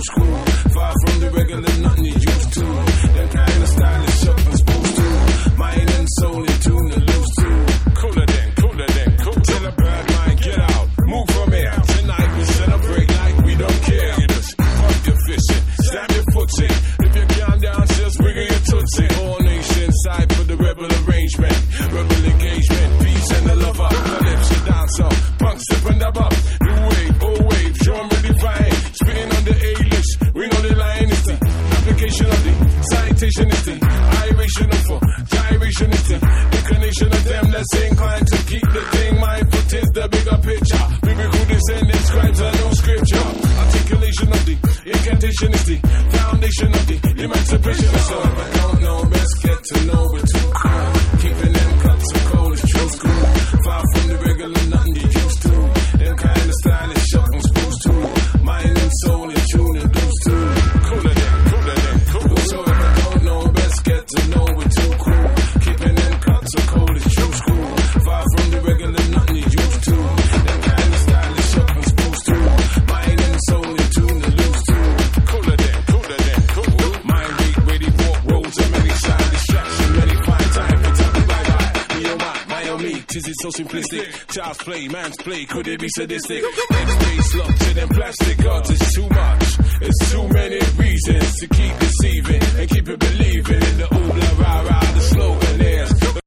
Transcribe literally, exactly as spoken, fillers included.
school. Far from the regular, nothing you used to. Them kind of stylish up and supposed to. Mind and soul in tune to lose to. Cooler than, cooler than, cool. Tell a bad mind, get out, move from here. Tonight we celebrate like we don't care. Just fuck your fishing, stab your foot in. If you can't dance, just wiggle your tootsie. All nations side for the rebel arrangement. Rebel engagement, peace and the love up. The lips you dance up, punk sip and dub up. New wave, old wave, show 'em really fine. Spitting on the A-list, we know the line is the application of the citation is the iration of for gyration is the inclination of them that's inclined to keep the thing. My foot is the bigger picture. Biblical descendants, scribes are no scripture. Articulation of the incantation is the foundation of the emancipation. So if I don't know, best get to know it too cool. Keeping them cups of cold is true school. Far from the regular, nothing you used to. Them kind of stylish up I'm supposed to. Mind and soul in tune and blues too. Cooler than, cooler than, cool. So if I don't know, best get to know it too cool. Keeping them cups of cold is true school. Far from the regular, nothing you used to. Them kind of stylish up I'm supposed to. Mind and soul in tune and blues too. Cooler than, cooler than, cool. Mind weak, ready walk roads and many side distraction, many fine time. It's up to bye bye. Me oh my, my oh me. Tis it so simplistic. Child's play, man's play. Could it be sadistic? Next day slump to them plastic gods. It's too much. It's too many reasons to keep deceiving and keep it believing in the old la rah rah. The slogan is